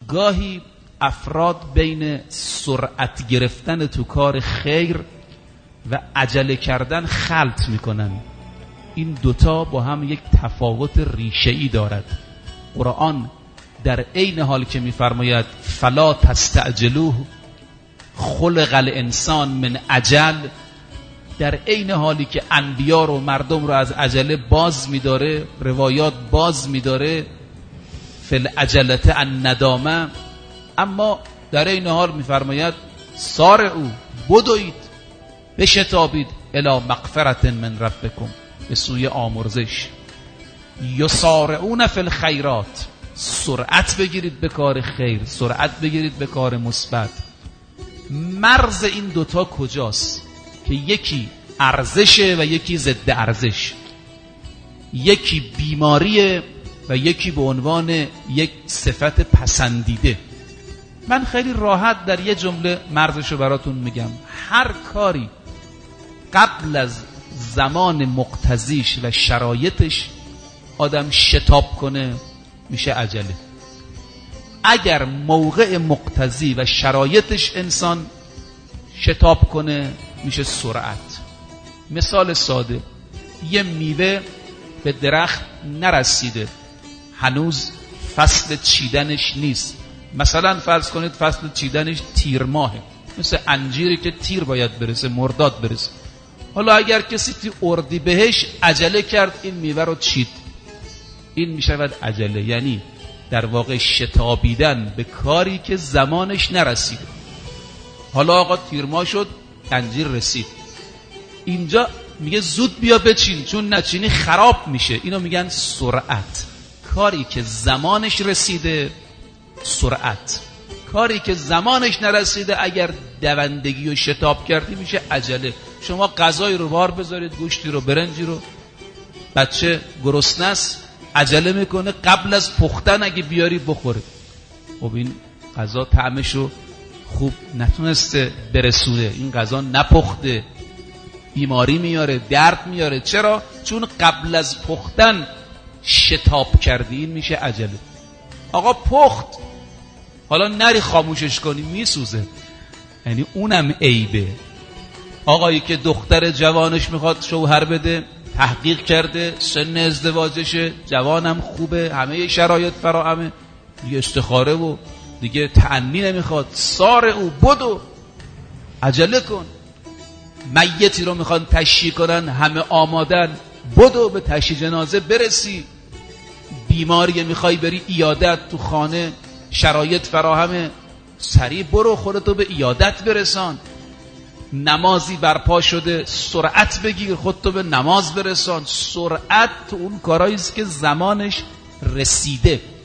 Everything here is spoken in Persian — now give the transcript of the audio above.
گاهی افراد بین سرعت گرفتن تو کار خیر و عجله کردن خلط میکنن. این دوتا با هم یک تفاوت ریشه‌ای دارد. قرآن در عین حال که میفرماید فلا تستعجلوه خلق الانسان من عجل، در عین حالی که انبیا رو مردم رو از عجله باز میداره، روایات باز میداره فی العجلة الندامه، اما در عین حال میفرماید سارعوا بدوید بشتابید الی مغفرة من ربکم، به سوی آمرزش. یسارعون فی الخیرات، سرعت بگیرید به کار خیر، سرعت بگیرید به کار مثبت. مرز این دوتا کجاست که یکی ارزشه و یکی ضد ارزش، یکی بیماریه و یکی به عنوان یک صفت پسندیده؟ من خیلی راحت در یه جمله مرزشو براتون میگم. هر کاری قبل از زمان مقتضیش و شرایطش آدم شتاب کنه میشه عجله. اگر موقع مقتضی و شرایطش انسان شتاب کنه میشه سرعت. مثال ساده، یه میوه به درخت نرسیده، هنوز فصل چیدنش نیست. مثلا فرض کنید فصل چیدنش تیر ماهه، مثل انجیری که تیر باید برسه، مرداد برسه. حالا اگر کسی تی اردی بهش عجله کرد این میوه رو چید، این میشود عجله، یعنی در واقع شتابیدن به کاری که زمانش نرسید. حالا آقا تیر ماه شد، انجیر رسید، اینجا میگه زود بیا بچین چون نچینی خراب میشه. اینو میگن سرعت. کاری که زمانش رسیده سرعت، کاری که زمانش نرسیده اگر دوندگی و شتاب کردی میشه عجله. شما غذای رو بار بذارید، گوشتی رو، برنجی رو، بچه گرسنه است عجله میکنه قبل از پختن اگه بیاری بخوره. خب این غذا طعمشو خوب نتونسته برسونه، این غذا نپخته، بیماری میاره، درد میاره. چرا؟ چون قبل از پختن شتاب کردی، این میشه عجله. آقا پخت، حالا نری خاموشش کنی میسوزه، یعنی اونم عیبه. آقایی که دختر جوانش میخواد شوهر بده، تحقیق کرده، سن ازدواجشه، جوانم خوبه، همه شرایط فراهمه، دیگه استخاره و دیگه تأنی نمیخواد، سارعوا بدو، عجله کن. میتی رو میخوان تشییع کنن، همه آمادن، بدو به تشییع جنازه برسی. بیماری میخوای بری عیادت، تو خانه شرایط فراهمه، سریع برو خودتو به عیادت برسان. نمازی برپا شده، سرعت بگیر خودتو به نماز برسان. سرعت تو اون کارهاییست که زمانش رسیده.